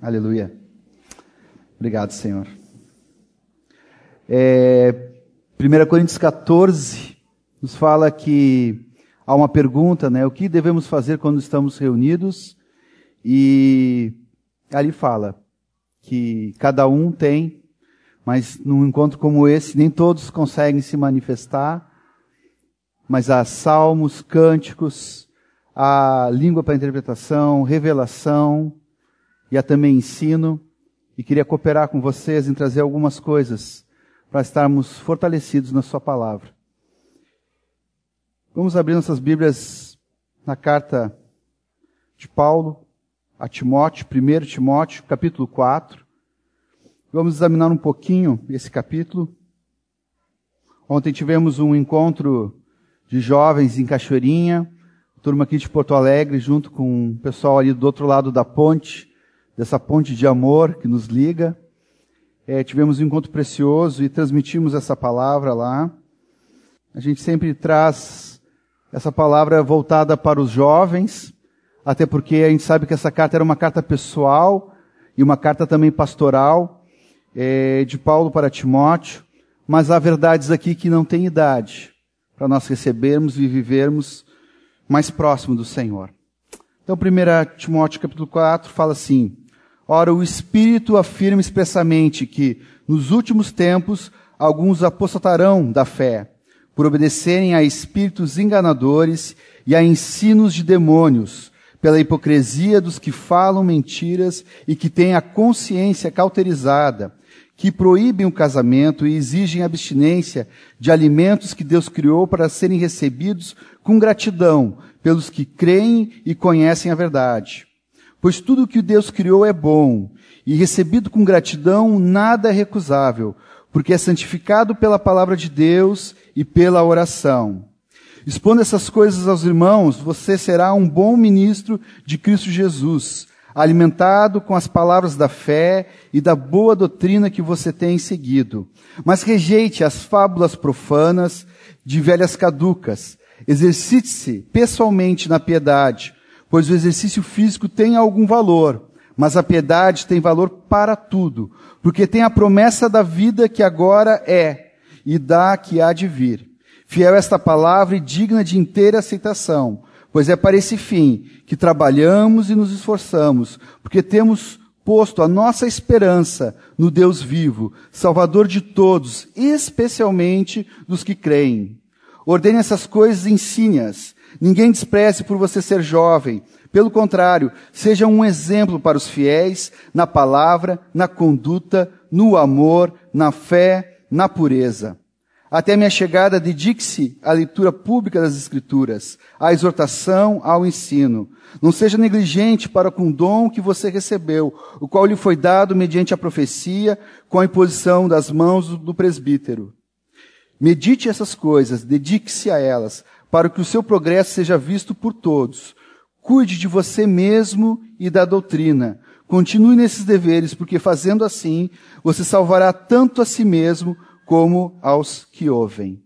Aleluia. Obrigado, Senhor. 1 Coríntios 14 nos fala que há uma pergunta, né? O que devemos fazer quando estamos reunidos? E ali fala que cada um tem, mas num encontro como esse, nem todos conseguem se manifestar, mas há salmos, cânticos, há língua para interpretação, revelação, e há também ensino, e queria cooperar com vocês em trazer algumas coisas para estarmos fortalecidos na sua palavra. Vamos abrir nossas Bíblias na carta de Paulo a Timóteo, 1 Timóteo, capítulo 4. Vamos examinar um pouquinho esse capítulo. Ontem tivemos um encontro de jovens em Cachoeirinha, turma aqui de Porto Alegre, junto com o pessoal ali do outro lado da ponte, dessa ponte de amor que nos liga. Tivemos um encontro precioso e transmitimos essa palavra lá. A gente sempre traz essa palavra voltada para os jovens, até porque a gente sabe que essa carta era uma carta pessoal e uma carta também pastoral, de Paulo para Timóteo, mas há verdades aqui que não têm idade para nós recebermos e vivermos mais próximo do Senhor. Então, 1 Timóteo capítulo 4 fala assim: Ora, o Espírito afirma expressamente que, nos últimos tempos, alguns apostatarão da fé, por obedecerem a espíritos enganadores e a ensinos de demônios, pela hipocrisia dos que falam mentiras e que têm a consciência cauterizada, que proíbem o casamento e exigem abstinência de alimentos que Deus criou para serem recebidos com gratidão pelos que creem e conhecem a verdade. Pois tudo o que Deus criou é bom, e recebido com gratidão nada é recusável, porque é santificado pela palavra de Deus e pela oração. Expondo essas coisas aos irmãos, você será um bom ministro de Cristo Jesus, alimentado com as palavras da fé e da boa doutrina que você tem seguido. Mas rejeite as fábulas profanas de velhas caducas. Exercite-se pessoalmente na piedade, pois o exercício físico tem algum valor, mas a piedade tem valor para tudo, porque tem a promessa da vida que agora é e da que há de vir. Fiel esta palavra e digna de inteira aceitação, pois é para esse fim que trabalhamos e nos esforçamos, porque temos posto a nossa esperança no Deus vivo, Salvador de todos, especialmente dos que creem. Ordene essas coisas e ensine-as. Ninguém despreze por você ser jovem. Pelo contrário, seja um exemplo para os fiéis na palavra, na conduta, no amor, na fé, na pureza. Até a minha chegada, dedique-se à leitura pública das Escrituras, à exortação, ao ensino. Não seja negligente para com o dom que você recebeu, o qual lhe foi dado mediante a profecia, com a imposição das mãos do presbítero. Medite essas coisas, dedique-se a elas, para que o seu progresso seja visto por todos. Cuide de você mesmo e da doutrina. Continue nesses deveres, porque fazendo assim, você salvará tanto a si mesmo como aos que ouvem.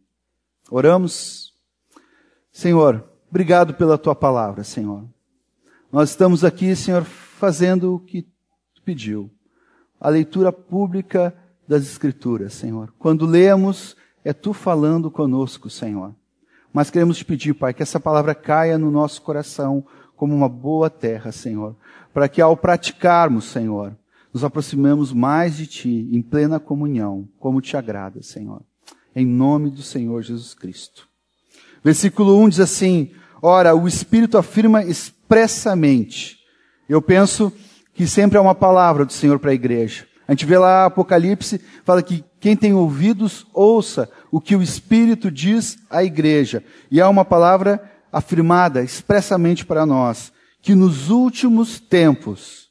Oramos. Senhor, obrigado pela tua palavra, Senhor. Nós estamos aqui, Senhor, fazendo o que tu pediu. A leitura pública das Escrituras, Senhor. Quando lemos, é tu falando conosco, Senhor. Mas queremos te pedir, Pai, que essa palavra caia no nosso coração como uma boa terra, Senhor, para que ao praticarmos, Senhor, nos aproximemos mais de Ti, em plena comunhão, como Te agrada, Senhor. Em nome do Senhor Jesus Cristo. Versículo 1 diz assim: Ora, o Espírito afirma expressamente. Eu penso que sempre é uma palavra do Senhor para a igreja. A gente vê lá Apocalipse, fala que quem tem ouvidos, ouça o que o Espírito diz à igreja. E há uma palavra afirmada expressamente para nós, que nos últimos tempos,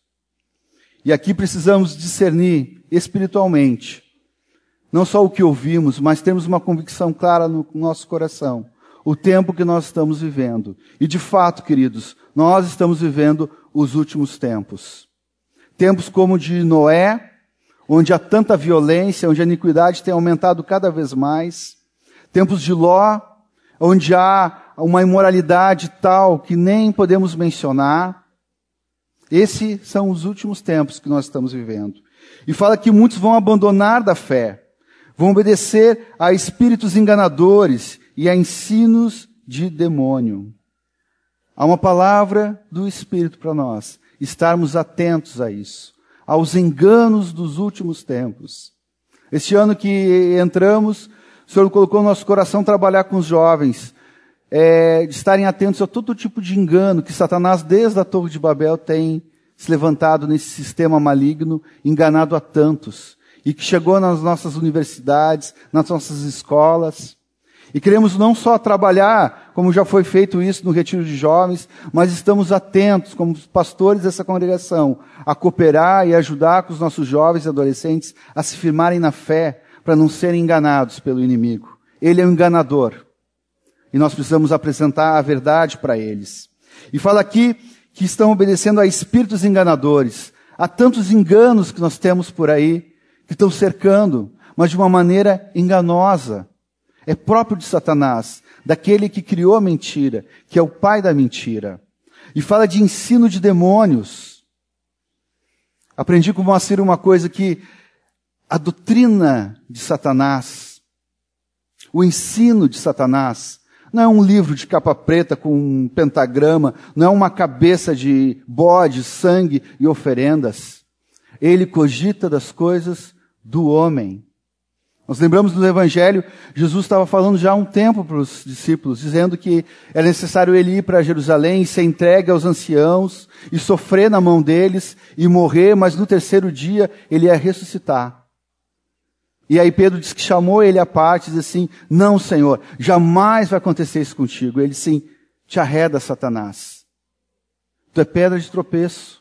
e aqui precisamos discernir espiritualmente, não só o que ouvimos, mas temos uma convicção clara no nosso coração, o tempo que nós estamos vivendo. E de fato, queridos, nós estamos vivendo os últimos tempos. Tempos como o de Noé, onde há tanta violência, onde a iniquidade tem aumentado cada vez mais. Tempos de Ló, onde há uma imoralidade tal que nem podemos mencionar. Esses são os últimos tempos que nós estamos vivendo. E fala que muitos vão abandonar da fé, vão obedecer a espíritos enganadores e a ensinos de demônio. Há uma palavra do Espírito para nós, estarmos atentos a isso, aos enganos dos últimos tempos. Este ano que entramos, o Senhor colocou no nosso coração trabalhar com os jovens, de estarem atentos a todo tipo de engano que Satanás, desde a Torre de Babel, tem se levantado nesse sistema maligno, enganado a tantos, e que chegou nas nossas universidades, nas nossas escolas. E queremos não só trabalhar, como já foi feito isso no Retiro de Jovens, mas estamos atentos, como pastores dessa congregação, a cooperar e ajudar com os nossos jovens e adolescentes a se firmarem na fé, para não serem enganados pelo inimigo. Ele é um enganador. E nós precisamos apresentar a verdade para eles. E fala aqui que estão obedecendo a espíritos enganadores. Há tantos enganos que nós temos por aí, que estão cercando, mas de uma maneira enganosa. É próprio de Satanás, daquele que criou a mentira, que é o pai da mentira. E fala de ensino de demônios. Aprendi com o Moacir uma coisa, que a doutrina de Satanás, o ensino de Satanás, não é um livro de capa preta com um pentagrama, não é uma cabeça de bode, sangue e oferendas. Ele cogita das coisas do homem. Nós lembramos do Evangelho, Jesus estava falando já há um tempo para os discípulos, dizendo que era necessário ele ir para Jerusalém e ser entregue aos anciãos, e sofrer na mão deles, e morrer, mas no terceiro dia ele ia ressuscitar. E aí Pedro disse que chamou ele à parte, diz assim, não, Senhor, jamais vai acontecer isso contigo. Ele sim, te arreda, Satanás. Tu é pedra de tropeço.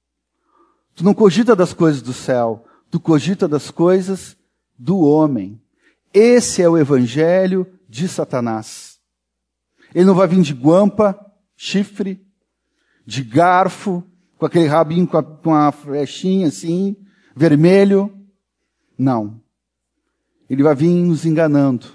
Tu não cogita das coisas do céu, tu cogita das coisas do homem. Esse é o evangelho de Satanás. Ele não vai vir de guampa, chifre, de garfo, com aquele rabinho com a flechinha assim, vermelho. Não. Ele vai vir nos enganando,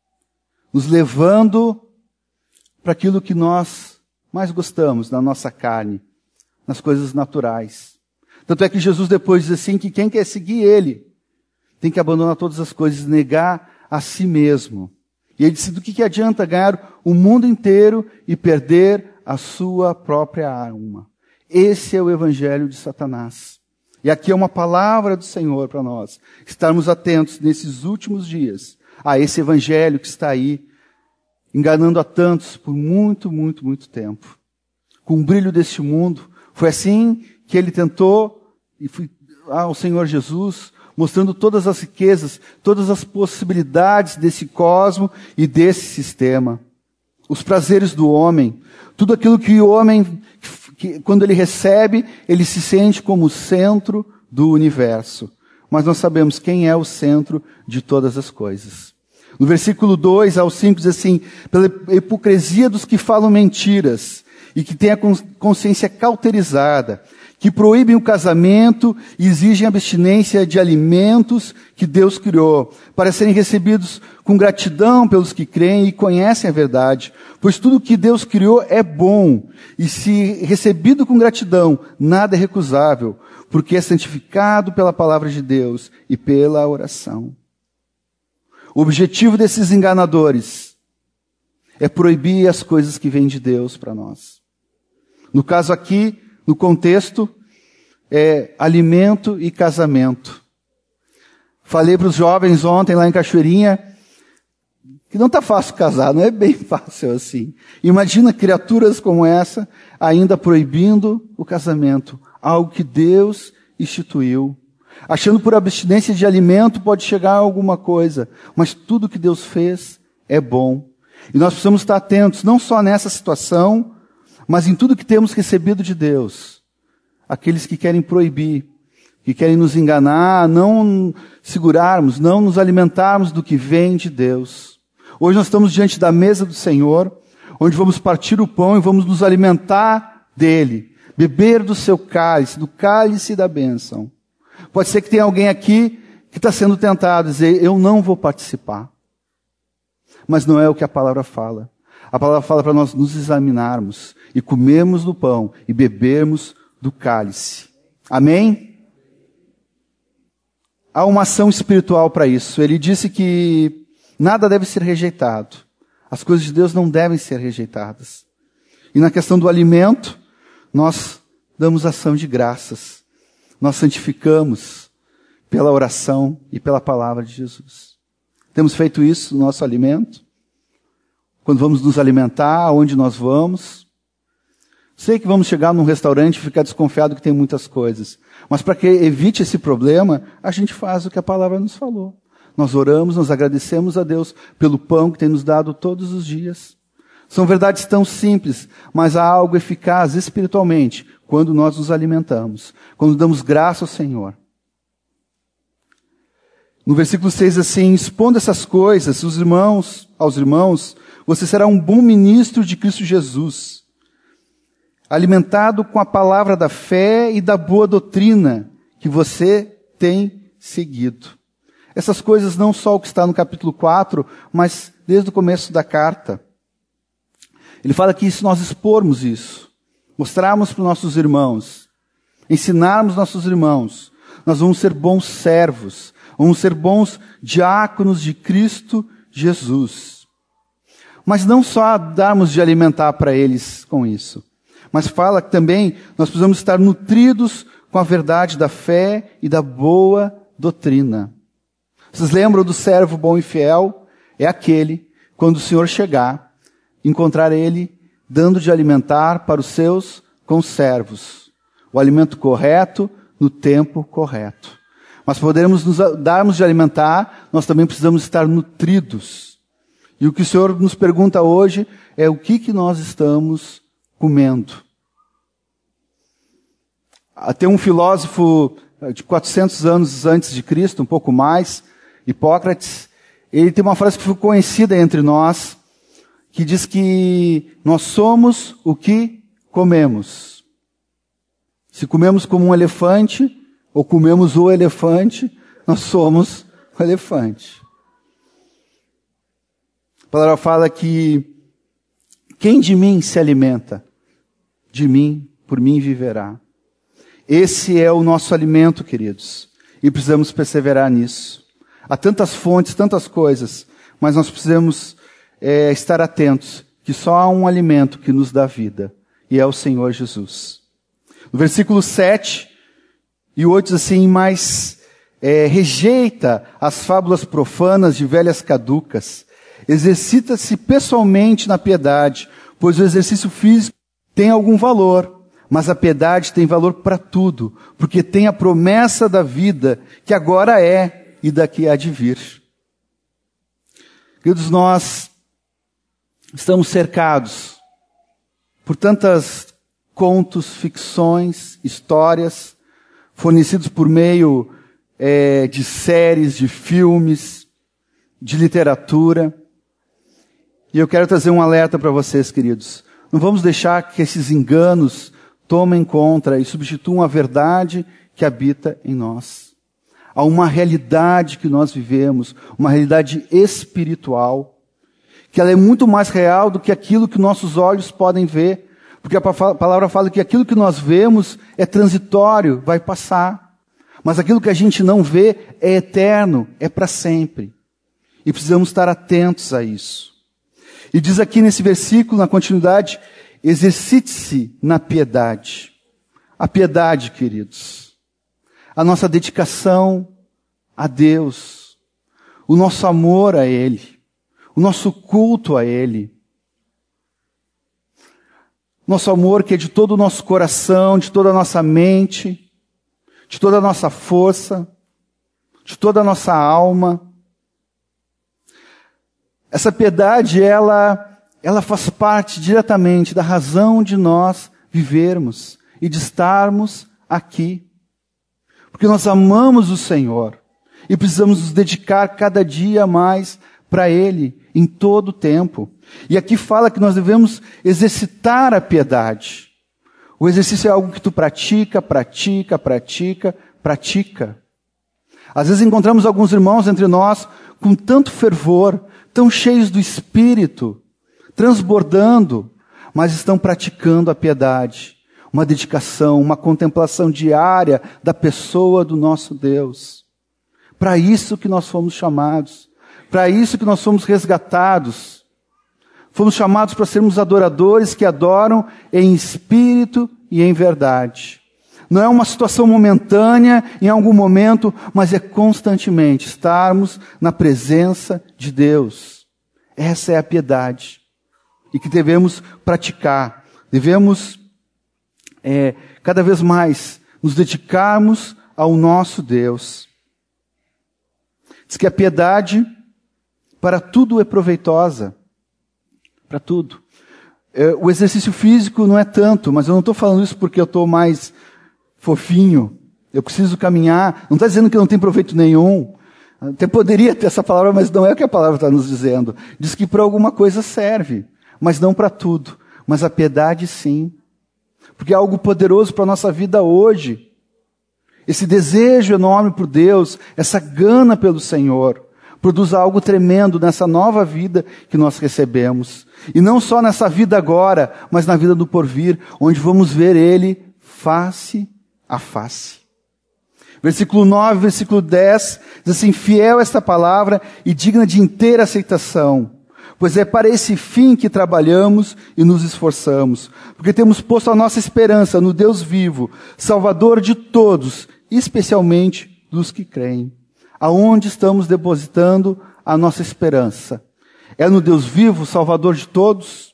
nos levando para aquilo que nós mais gostamos, na nossa carne, nas coisas naturais. Tanto é que Jesus depois diz assim, que quem quer seguir ele, tem que abandonar todas as coisas, negar a si mesmo. E ele disse, do que adianta ganhar o mundo inteiro e perder a sua própria alma? Esse é o evangelho de Satanás. E aqui é uma palavra do Senhor para nós. Estarmos atentos nesses últimos dias a esse evangelho que está aí, enganando a tantos por muito, muito, muito tempo. Com o brilho deste mundo. Foi assim que ele tentou, e foi ao Senhor Jesus, mostrando todas as riquezas, todas as possibilidades desse cosmo e desse sistema. Os prazeres do homem. Tudo aquilo que o homem, quando ele recebe, ele se sente como o centro do universo. Mas nós sabemos quem é o centro de todas as coisas. No versículo 2 ao 5 diz assim, pela hipocrisia dos que falam mentiras e que têm a consciência cauterizada, que proíbem o casamento e exigem abstinência de alimentos que Deus criou, para serem recebidos com gratidão pelos que creem e conhecem a verdade. Pois tudo que Deus criou é bom, e se recebido com gratidão, nada é recusável, porque é santificado pela palavra de Deus e pela oração. O objetivo desses enganadores é proibir as coisas que vêm de Deus para nós. No caso aqui, no contexto, é alimento e casamento. Falei para os jovens ontem lá em Cachoeirinha que não está fácil casar, não é bem fácil assim. Imagina criaturas como essa ainda proibindo o casamento, algo que Deus instituiu. Achando por abstinência de alimento pode chegar a alguma coisa, mas tudo que Deus fez é bom. E nós precisamos estar atentos, não só nessa situação, mas em tudo que temos recebido de Deus. Aqueles que querem proibir, que querem nos enganar, não segurarmos, não nos alimentarmos do que vem de Deus. Hoje nós estamos diante da mesa do Senhor, onde vamos partir o pão e vamos nos alimentar dele, beber do seu cálice, do cálice da bênção. Pode ser que tenha alguém aqui que está sendo tentado a dizer, eu não vou participar. Mas não é o que a palavra fala. A palavra fala para nós nos examinarmos e comermos do pão e bebermos do cálice. Amém? Há uma ação espiritual para isso. Ele disse que nada deve ser rejeitado. As coisas de Deus não devem ser rejeitadas. E na questão do alimento, nós damos ação de graças. Nós santificamos pela oração e pela palavra de Jesus. Temos feito isso no nosso alimento. Quando vamos nos alimentar, aonde nós vamos. Sei que vamos chegar num restaurante e ficar desconfiado que tem muitas coisas. Mas para que evite esse problema, a gente faz o que a palavra nos falou. Nós oramos, nós agradecemos a Deus pelo pão que tem nos dado todos os dias. São verdades tão simples, mas há algo eficaz espiritualmente quando nós nos alimentamos, quando damos graça ao Senhor. No versículo 6 assim, expondo essas coisas aos irmãos, você será um bom ministro de Cristo Jesus, alimentado com a palavra da fé e da boa doutrina que você tem seguido. Essas coisas não só o que está no capítulo 4, mas desde o começo da carta. Ele fala que se nós expormos isso, mostrarmos para os nossos irmãos, ensinarmos nossos irmãos, nós vamos ser bons servos, vamos ser bons diáconos de Cristo Jesus. Mas não só darmos de alimentar para eles com isso, mas fala que também nós precisamos estar nutridos com a verdade da fé e da boa doutrina. Vocês lembram do servo bom e fiel? É aquele, quando o Senhor chegar, encontrar ele dando de alimentar para os seus conservos. O alimento correto, no tempo correto. Mas podermos nos darmos de alimentar, nós também precisamos estar nutridos. E o que o Senhor nos pergunta hoje é o que nós estamos comendo. Até um filósofo de 400 anos antes de Cristo, um pouco mais, Hipócrates, ele tem uma frase que ficou conhecida entre nós, que diz que nós somos o que comemos. Se comemos como um elefante, ou comemos o elefante, nós somos o elefante. A palavra fala que quem de mim se alimenta, de mim, por mim viverá. Esse é o nosso alimento, queridos, e precisamos perseverar nisso. Há tantas fontes, tantas coisas, mas nós precisamos estar atentos que só há um alimento que nos dá vida, e é o Senhor Jesus. No versículo 7 e 8 diz assim, mas rejeita as fábulas profanas de velhas caducas, exercita-se pessoalmente na piedade, pois o exercício físico tem algum valor, mas a piedade tem valor para tudo, porque tem a promessa da vida que agora é e daqui há de vir. Queridos, nós estamos cercados por tantas contos, ficções, histórias, fornecidos por meio de séries, de filmes, de literatura. E eu quero trazer um alerta para vocês, queridos. Não vamos deixar que esses enganos tomem conta e substituam a verdade que habita em nós. Há uma realidade que nós vivemos, uma realidade espiritual, que ela é muito mais real do que aquilo que nossos olhos podem ver, porque a palavra fala que aquilo que nós vemos é transitório, vai passar, mas aquilo que a gente não vê é eterno, é para sempre, e precisamos estar atentos a isso. E diz aqui nesse versículo, na continuidade, exercite-se na piedade. A piedade, queridos, a nossa dedicação a Deus, o nosso amor a Ele, o nosso culto a Ele, nosso amor que é de todo o nosso coração, de toda a nossa mente, de toda a nossa força, de toda a nossa alma. Essa piedade, ela faz parte diretamente da razão de nós vivermos e de estarmos aqui. Porque nós amamos o Senhor e precisamos nos dedicar cada dia mais para Ele, em todo o tempo. E aqui fala que nós devemos exercitar a piedade. O exercício é algo que tu pratica. Às vezes encontramos alguns irmãos entre nós com tanto fervor, tão cheios do Espírito, transbordando, mas estão praticando a piedade. uma dedicação, uma contemplação diária da pessoa do nosso Deus. Para isso que nós fomos chamados, para isso que nós fomos resgatados. Fomos chamados para sermos adoradores que adoram em espírito e em verdade. Não é uma situação momentânea, em algum momento, mas é constantemente estarmos na presença de Deus. Essa é a piedade. E que devemos praticar. Devemos, cada vez mais, nos dedicarmos ao nosso Deus. Diz que a piedade para tudo é proveitosa. Para tudo. O exercício físico não é tanto, mas eu não estou falando isso porque eu estou mais fofinho. Eu preciso caminhar. Não está dizendo que não tem proveito nenhum. Até poderia ter essa palavra, mas não é o que a palavra está nos dizendo. Diz que para alguma coisa serve, mas não para tudo. Mas a piedade sim. Porque é algo poderoso para a nossa vida hoje. Esse desejo enorme por Deus, essa gana pelo Senhor, produz algo tremendo nessa nova vida que nós recebemos. E não só nessa vida agora, mas na vida do porvir, onde vamos ver Ele face a face. Versículo 9, versículo 10, diz assim: fiel esta palavra e digna de inteira aceitação, pois é para esse fim que trabalhamos e nos esforçamos, porque temos posto a nossa esperança no Deus vivo, Salvador de todos, especialmente dos que creem. Aonde estamos depositando a nossa esperança? É no Deus vivo, Salvador de todos?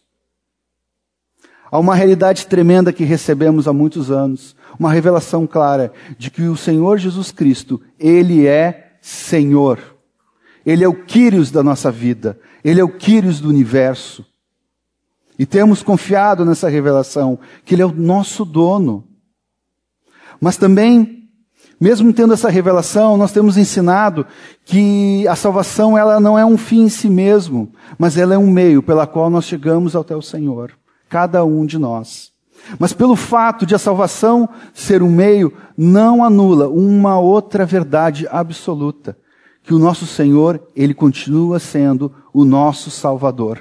Há uma realidade tremenda que recebemos há muitos anos, uma revelação clara de que o Senhor Jesus Cristo, Ele é Senhor. Ele é o Kyrios da nossa vida. Ele é o Kyrios do universo. E temos confiado nessa revelação, que Ele é o nosso dono. Mas também, mesmo tendo essa revelação, nós temos ensinado que a salvação ela não é um fim em si mesmo, mas ela é um meio pela qual nós chegamos até o Senhor, cada um de nós. Mas pelo fato de a salvação ser um meio, não anula uma outra verdade absoluta, que o nosso Senhor, Ele continua sendo o nosso Salvador.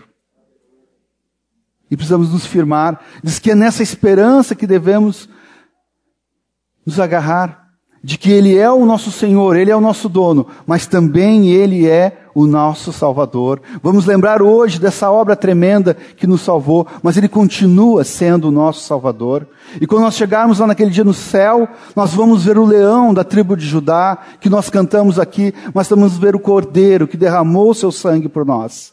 E precisamos nos firmar, diz que é nessa esperança que devemos nos agarrar, de que Ele é o nosso Senhor, Ele é o nosso dono, mas também Ele é o nosso Salvador. Vamos lembrar hoje dessa obra tremenda que nos salvou, mas Ele continua sendo o nosso Salvador. E quando nós chegarmos lá naquele dia no céu, nós vamos ver o leão da tribo de Judá, que nós cantamos aqui, mas vamos ver o Cordeiro que derramou o seu sangue por nós.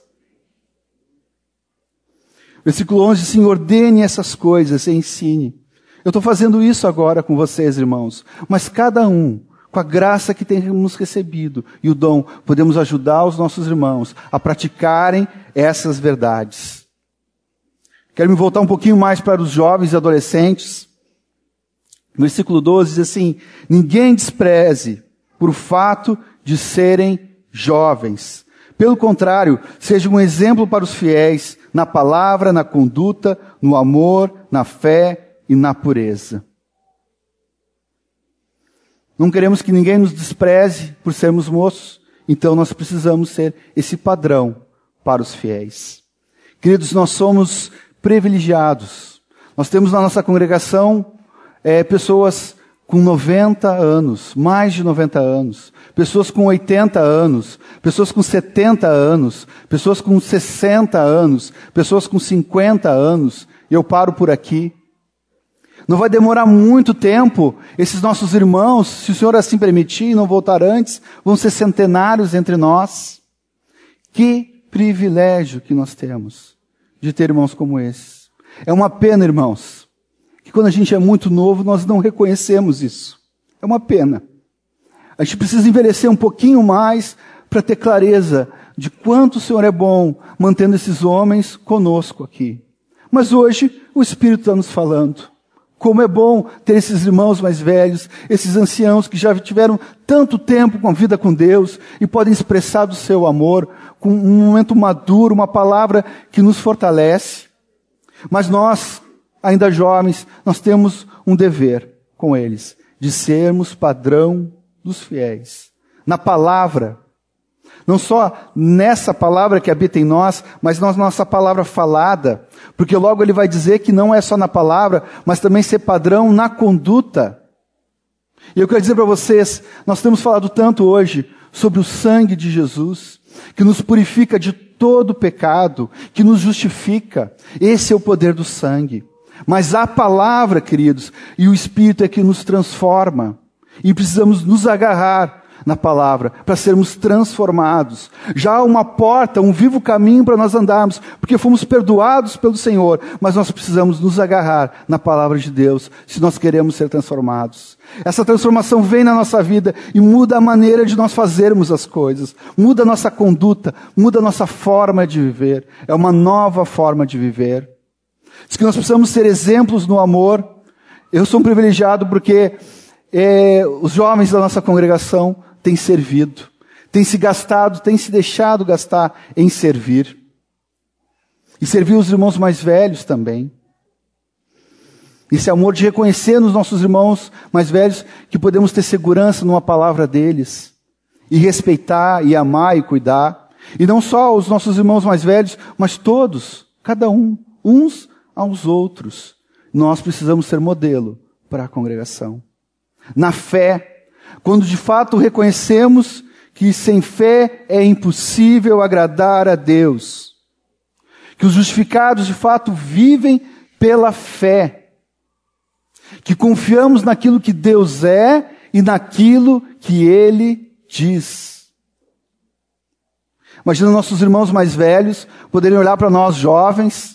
Versículo 11, assim, ordene essas coisas e ensine. Eu estou fazendo isso agora com vocês, irmãos. Mas cada um, com a graça que temos recebido e o dom, podemos ajudar os nossos irmãos a praticarem essas verdades. Quero me voltar um pouquinho mais para os jovens e adolescentes. Versículo 12 diz assim: ninguém despreze por o fato de serem jovens. Pelo contrário, seja um exemplo para os fiéis na palavra, na conduta, no amor, na fé e na pureza. Não queremos que ninguém nos despreze por sermos moços, então nós precisamos ser esse padrão para os fiéis. Queridos, nós somos privilegiados. Nós temos na nossa congregação pessoas com 90 anos, mais de 90 anos, pessoas com 80 anos, pessoas com 70 anos, pessoas com 60 anos, pessoas com 50 anos. Eu paro por aqui. Não vai demorar muito tempo, esses nossos irmãos, se o Senhor assim permitir e não voltar antes, vão ser centenários entre nós. Que privilégio que nós temos de ter irmãos como esses. É uma pena, irmãos, que quando a gente é muito novo, nós não reconhecemos isso. É uma pena. A gente precisa envelhecer um pouquinho mais para ter clareza de quanto o Senhor é bom, mantendo esses homens conosco aqui. Mas hoje, o Espírito está nos falando. Como é bom ter esses irmãos mais velhos, esses anciãos que já tiveram tanto tempo com a vida com Deus e podem expressar do seu amor com um momento maduro, uma palavra que nos fortalece. Mas nós, ainda jovens, nós temos um dever com eles, de sermos padrão dos fiéis. Na palavra, Não só nessa palavra que habita em nós, mas na nossa palavra falada. Porque logo ele vai dizer que não é só na palavra, mas também ser padrão na conduta. E eu quero dizer para vocês, nós temos falado tanto hoje sobre o sangue de Jesus, que nos purifica de todo pecado, que nos justifica. Esse é o poder do sangue. Mas a palavra, queridos, e o Espírito é que nos transforma. E precisamos nos agarrar na palavra para sermos transformados. Já há uma porta, um vivo caminho para nós andarmos, porque fomos perdoados pelo Senhor, mas nós precisamos nos agarrar na palavra de Deus, se nós queremos ser transformados. Essa transformação vem na nossa vida e muda a maneira de nós fazermos as coisas, muda a nossa conduta, muda a nossa forma de viver. É uma nova forma de viver. Diz que nós precisamos ser exemplos no amor. Eu sou um privilegiado porque os jovens da nossa congregação têm servido, têm se gastado, têm se deixado gastar em servir. E servir os irmãos mais velhos também. Esse amor de reconhecer nos nossos irmãos mais velhos que podemos ter segurança numa palavra deles. E respeitar, e amar, e cuidar. E não só os nossos irmãos mais velhos, mas todos, cada um, uns aos outros. Nós precisamos ser modelo para a congregação. Na fé, quando de fato reconhecemos que sem fé é impossível agradar a Deus. Que os justificados de fato vivem pela fé. Que confiamos naquilo que Deus é e naquilo que Ele diz. Imagina nossos irmãos mais velhos poderem olhar para nós jovens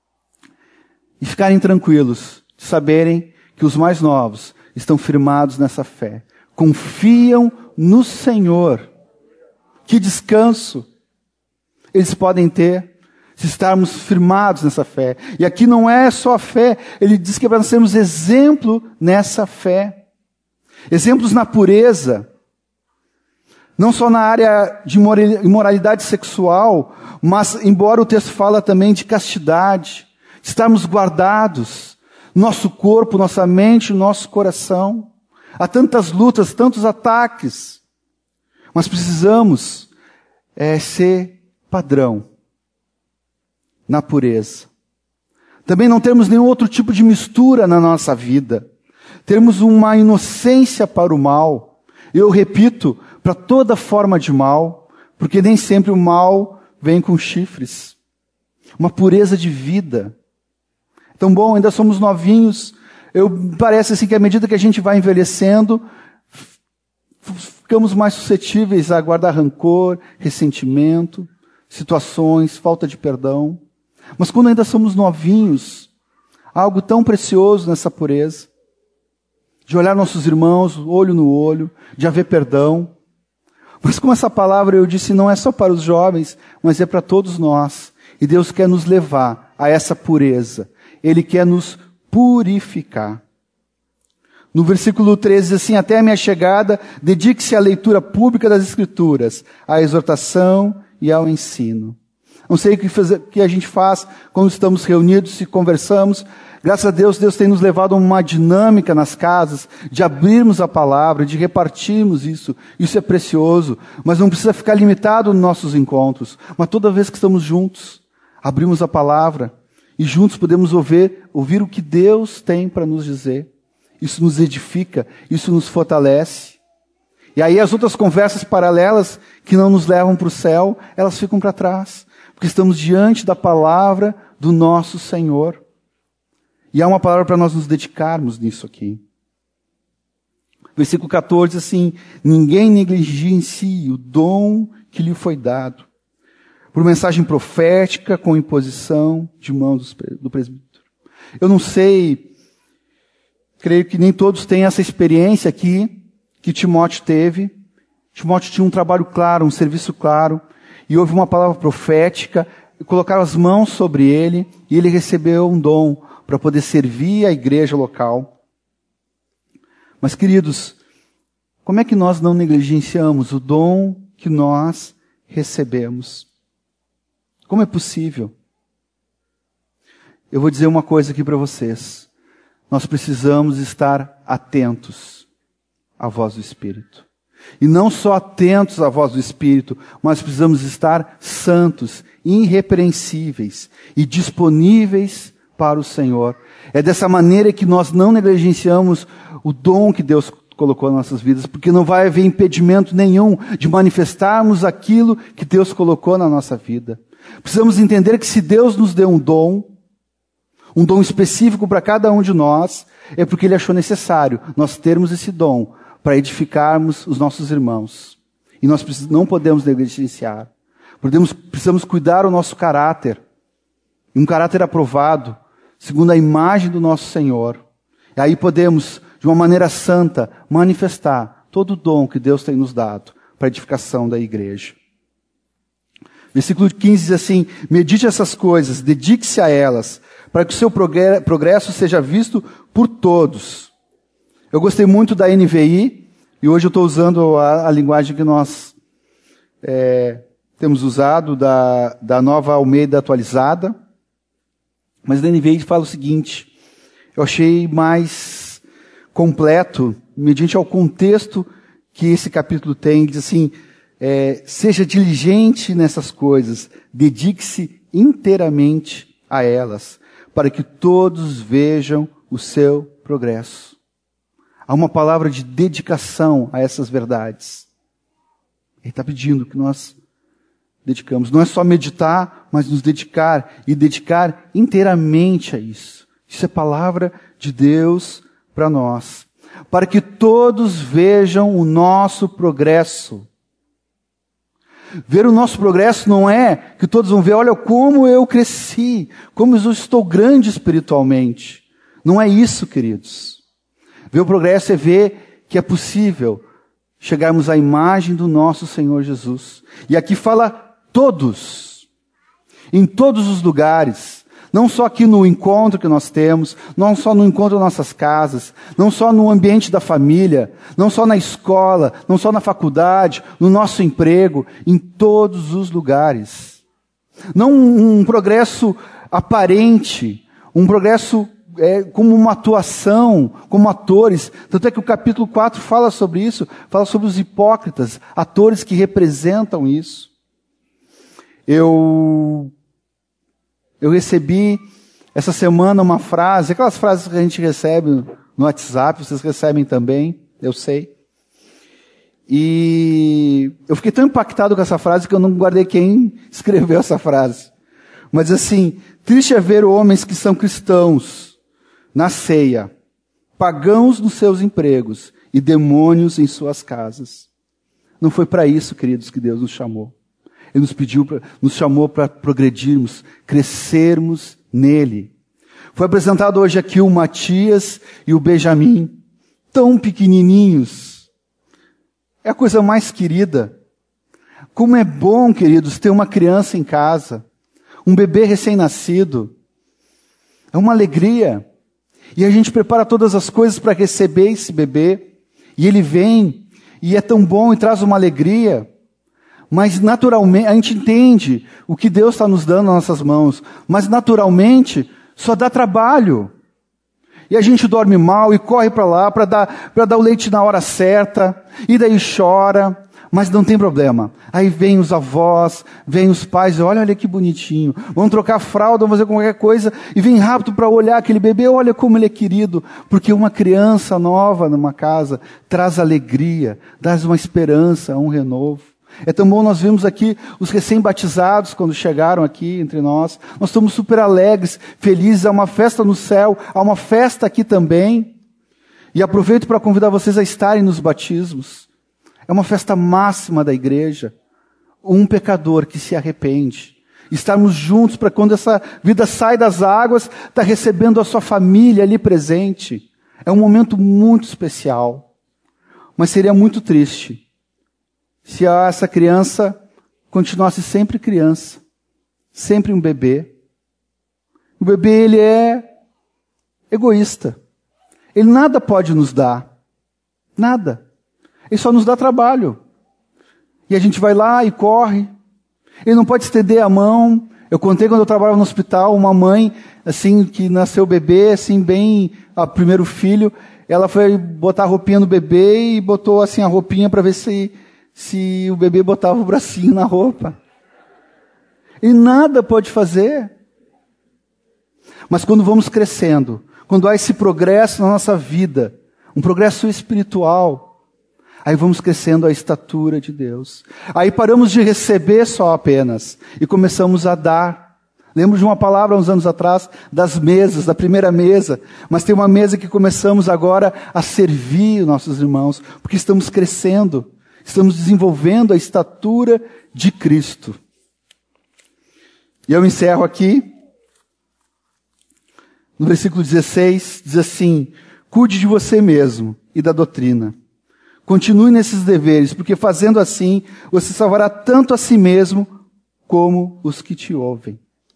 e ficarem tranquilos, de saberem que os mais novos estão firmados nessa fé. Confiam no Senhor. Que descanso eles podem ter se estarmos firmados nessa fé. E aqui não é só a fé, ele diz que é para nós sermos exemplo nessa fé. Exemplos na pureza. Não só na área de imoralidade sexual, mas embora o texto fala também de castidade, de estarmos guardados, nosso corpo, nossa mente, nosso coração. Há tantas lutas, tantos ataques, mas precisamos ser padrão na pureza. Também não temos nenhum outro tipo de mistura na nossa vida. Temos uma inocência para o mal. Eu repito, para toda forma de mal, porque nem sempre o mal vem com chifres. Uma pureza de vida. Tão bom, ainda somos novinhos. Parece assim que à medida que a gente vai envelhecendo, ficamos mais suscetíveis a guardar rancor, ressentimento, situações, falta de perdão. Mas quando ainda somos novinhos, há algo tão precioso nessa pureza, de olhar nossos irmãos, olho no olho, de haver perdão. Mas como essa palavra eu disse, não é só para os jovens, mas é para todos nós. E Deus quer nos levar a essa pureza. Ele quer nos purificar. No versículo 13 diz assim: até a minha chegada, dedique-se à leitura pública das Escrituras, à exortação e ao ensino. Não sei o que a gente faz quando estamos reunidos e conversamos. Graças a Deus, Deus tem nos levado a uma dinâmica nas casas, de abrirmos a palavra, de repartirmos isso. Isso é precioso, mas não precisa ficar limitado nos nossos encontros. Mas toda vez que estamos juntos, abrimos a palavra e juntos podemos ouvir o que Deus tem para nos dizer. Isso nos edifica, isso nos fortalece. E aí as outras conversas paralelas que não nos levam para o céu, elas ficam para trás. Porque estamos diante da palavra do nosso Senhor. E há uma palavra para nós nos dedicarmos nisso aqui. Versículo 14, assim: ninguém negligencie o dom que lhe foi dado, por mensagem profética com imposição de mão do presbítero. Eu não sei, creio que nem todos têm essa experiência aqui que Timóteo teve. Timóteo tinha um trabalho claro, um serviço claro, e houve uma palavra profética, colocaram as mãos sobre ele, e ele recebeu um dom para poder servir a igreja local. Mas, queridos, como é que nós não negligenciamos o dom que nós recebemos? Como é possível? Eu vou dizer uma coisa aqui para vocês. Nós precisamos estar atentos à voz do Espírito. E não só atentos à voz do Espírito, mas precisamos estar santos, irrepreensíveis e disponíveis para o Senhor. É dessa maneira que nós não negligenciamos o dom que Deus colocou nas nossas vidas, porque não vai haver impedimento nenhum de manifestarmos aquilo que Deus colocou na nossa vida. Precisamos entender que se Deus nos deu um dom específico para cada um de nós, é porque Ele achou necessário nós termos esse dom para edificarmos os nossos irmãos. E nós não podemos negligenciar. Precisamos cuidar do nosso caráter, um caráter aprovado, segundo a imagem do nosso Senhor. E aí podemos, de uma maneira santa, manifestar todo o dom que Deus tem nos dado para a edificação da igreja. Versículo 15 diz assim: medite essas coisas, dedique-se a elas, para que o seu progresso seja visto por todos. Eu gostei muito da NVI, e hoje eu estou usando a linguagem que nós temos usado, da Nova Almeida atualizada. Mas da NVI fala o seguinte: eu achei mais completo, mediante ao contexto que esse capítulo tem, diz assim: seja diligente nessas coisas, dedique-se inteiramente a elas, para que todos vejam o seu progresso. Há uma palavra de dedicação a essas verdades. Ele está pedindo que nós dedicamos. Não é só meditar, mas nos dedicar, e dedicar inteiramente a isso. Isso é palavra de Deus para nós. Para que todos vejam o nosso progresso. Ver o nosso progresso não é que todos vão ver, olha como eu cresci, como eu estou grande espiritualmente. Não é isso, queridos. Ver o progresso é ver que é possível chegarmos à imagem do nosso Senhor Jesus. E aqui fala todos, em todos os lugares. Não só aqui no encontro que nós temos, não só no encontro das nossas casas, não só no ambiente da família, não só na escola, não só na faculdade, no nosso emprego, em todos os lugares. Não um progresso aparente, um progresso como uma atuação, como atores. Tanto é que o capítulo 4 fala sobre isso, fala sobre os hipócritas, atores que representam isso. Eu recebi essa semana uma frase, aquelas frases que a gente recebe no WhatsApp, vocês recebem também, eu sei. E eu fiquei tão impactado com essa frase que eu não guardei quem escreveu essa frase. Mas assim, triste é ver homens que são cristãos na ceia, pagãos nos seus empregos e demônios em suas casas. Não foi para isso, queridos, que Deus nos chamou. Ele nos chamou para progredirmos, crescermos nele. Foi apresentado hoje aqui o Matias e o Benjamin, tão pequenininhos. É a coisa mais querida. Como é bom, queridos, ter uma criança em casa, um bebê recém-nascido. É uma alegria. E a gente prepara todas as coisas para receber esse bebê. E ele vem, e é tão bom e traz uma alegria. Mas naturalmente, a gente entende o que Deus está nos dando nas nossas mãos. Mas naturalmente, só dá trabalho. E a gente dorme mal e corre para lá para dar o leite na hora certa. E daí chora. Mas não tem problema. Aí vem os avós, vem os pais, olha que bonitinho. Vão trocar fralda, vão fazer qualquer coisa, e vem rápido para olhar aquele bebê, olha como ele é querido. Porque uma criança nova numa casa traz alegria, traz uma esperança, um renovo. É tão bom, nós vimos aqui os recém-batizados quando chegaram aqui entre nós. Nós estamos super alegres, felizes, há uma festa no céu, há uma festa aqui também. E aproveito para convidar vocês a estarem nos batismos. É uma festa máxima da igreja. Um pecador que se arrepende. Estarmos juntos para quando essa vida sai das águas, está recebendo a sua família ali presente. É um momento muito especial. Mas seria muito triste se essa criança continuasse sempre criança. Sempre um bebê. O bebê, ele é egoísta. Ele nada pode nos dar. Nada. Ele só nos dá trabalho. E a gente vai lá e corre. Ele não pode estender a mão. Eu contei quando eu trabalhava no hospital, uma mãe, assim, que nasceu bebê, assim, bem, primeiro filho, ela foi botar a roupinha no bebê e botou assim a roupinha para ver se o bebê botava o bracinho na roupa. E nada pode fazer. Mas quando vamos crescendo, quando há esse progresso na nossa vida, um progresso espiritual, aí vamos crescendo a estatura de Deus. Aí paramos de receber só apenas e começamos a dar. Lembro de uma palavra uns anos atrás, das mesas, da primeira mesa. Mas tem uma mesa que começamos agora a servir os nossos irmãos, porque estamos crescendo, estamos desenvolvendo a estatura de Cristo. E eu encerro aqui, no versículo 16, diz assim: cuide de você mesmo e da doutrina. Continue nesses deveres, porque fazendo assim, você salvará tanto a si mesmo como os que te ouvem.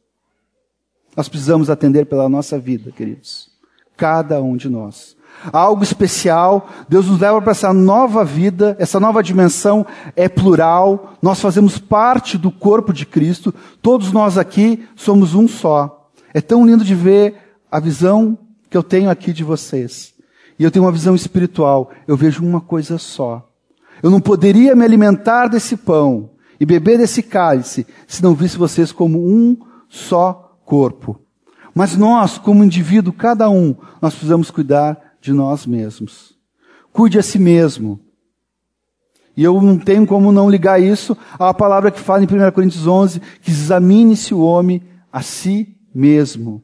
Nós precisamos atender pela nossa vida, queridos. Cada um de nós. Algo especial, Deus nos leva para essa nova vida, essa nova dimensão é plural. Nós fazemos parte do corpo de Cristo. Todos nós aqui somos um só. É tão lindo de ver a visão que eu tenho aqui de vocês. E eu tenho uma visão espiritual. Eu vejo uma coisa só. Eu não poderia me alimentar desse pão e beber desse cálice se não visse vocês como um só corpo. Mas nós, como indivíduo, cada um, nós precisamos cuidar de nós mesmos. Cuide a si mesmo. E eu não tenho como não ligar isso à palavra que fala em 1 Coríntios 11, que examine-se o homem a si mesmo.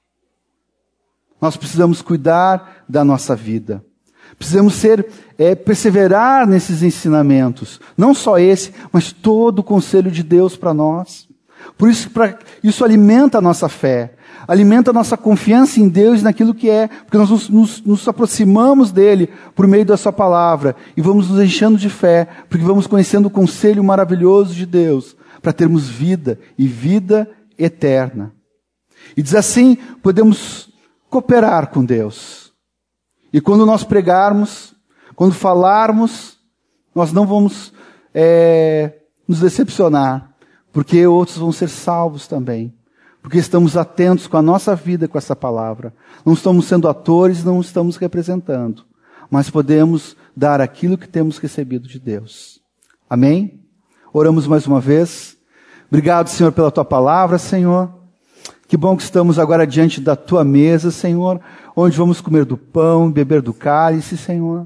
Nós precisamos cuidar da nossa vida. Precisamos perseverar nesses ensinamentos. Não só esse, mas todo o conselho de Deus para nós. Por isso, isso alimenta a nossa fé, alimenta a nossa confiança em Deus e naquilo que é, porque nós nos aproximamos dele por meio da sua palavra e vamos nos enchendo de fé, porque vamos conhecendo o conselho maravilhoso de Deus, para termos vida e vida eterna. E diz assim, podemos cooperar com Deus. E quando nós pregarmos, quando falarmos, nós não vamos nos decepcionar, porque outros vão ser salvos também. Porque estamos atentos com a nossa vida com essa palavra. Não estamos sendo atores, não estamos representando. Mas podemos dar aquilo que temos recebido de Deus. Amém? Oramos mais uma vez. Obrigado, Senhor, pela Tua palavra, Senhor. Que bom que estamos agora diante da Tua mesa, Senhor, onde vamos comer do pão, beber do cálice, Senhor.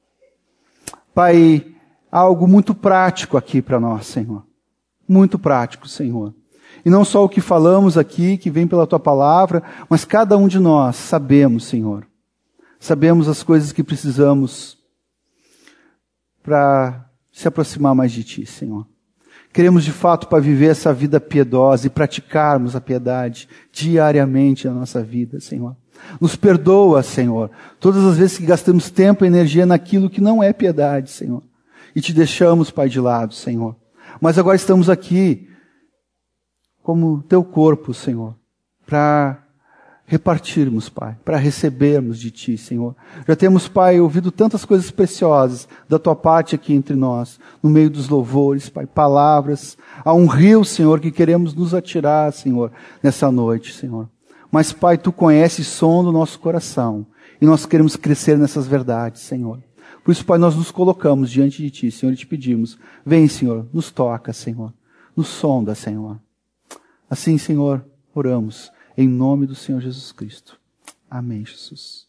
Pai, há algo muito prático aqui para nós, Senhor. Muito prático, Senhor. E não só o que falamos aqui, que vem pela Tua palavra, mas cada um de nós sabemos, Senhor. Sabemos as coisas que precisamos para se aproximar mais de Ti, Senhor. Queremos de fato para viver essa vida piedosa e praticarmos a piedade diariamente na nossa vida, Senhor. Nos perdoa, Senhor, todas as vezes que gastamos tempo e energia naquilo que não é piedade, Senhor. E Te deixamos, Pai, de lado, Senhor. Mas agora estamos aqui como Teu corpo, Senhor, para repartirmos, Pai, para recebermos de Ti, Senhor. Já temos, Pai, ouvido tantas coisas preciosas da Tua parte aqui entre nós, no meio dos louvores, Pai, palavras. Há um rio, Senhor, que queremos nos atirar, Senhor, nessa noite, Senhor. Mas, Pai, Tu conheces o som do nosso coração e nós queremos crescer nessas verdades, Senhor. Por isso, Pai, nós nos colocamos diante de Ti, Senhor, e Te pedimos, vem, Senhor, nos toca, Senhor, nos sonda, Senhor. Assim, Senhor, oramos em nome do Senhor Jesus Cristo. Amém, Jesus.